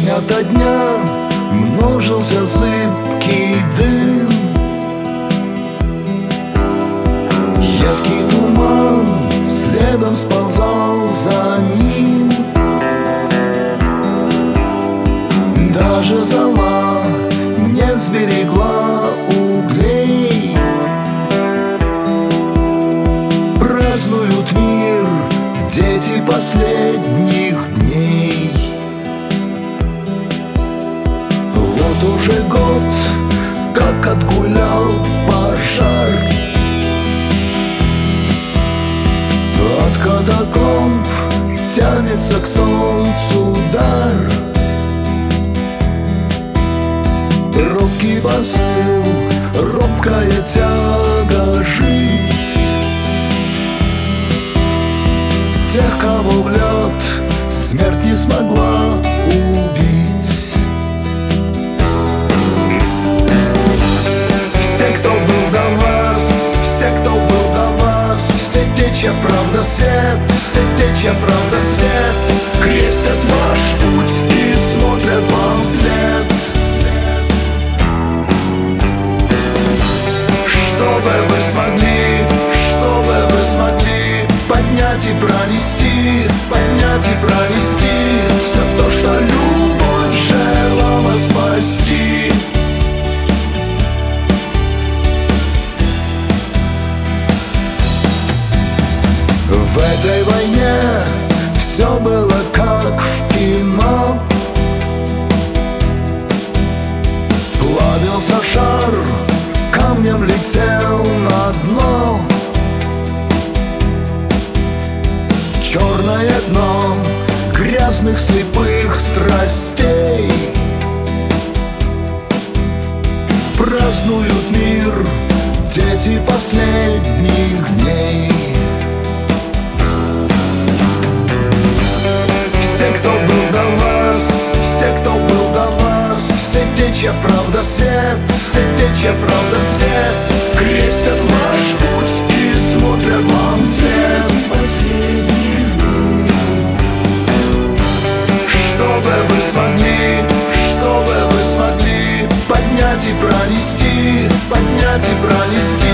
День ото дня множился зыбкий дым, едкий туман следом сползал за ним. Даже зола не сберегла углей. Празднуют мир дети последних дней. Вот уже год, как отгулял пожар. От катакомб тянется к солнцу дар. Робкий посыл, робкая тяга жить. Тех, кого в лед смерть не смогла убить. Все, кто был до вас, все, кто был до вас, все те, чья правда свет, все те, чья правда свет, крестят ваш путь и смотрят вам вслед. Чтобы вы смогли поднять и пронести, поднять и пронести все то, что любовь желала спасти. В этой войне все было как в кино. Плавился шар, камнем летел на дно. Черное дно грязных слепых страстей. Празднуют мир дети последних дней. Все, кто был до вас, все, кто был до вас, все те, чья правда свет, все те, чья правда свет, крестят ваш путь и смотрят вам вслед. Чтобы вы смогли поднять и пронести, поднять и пронести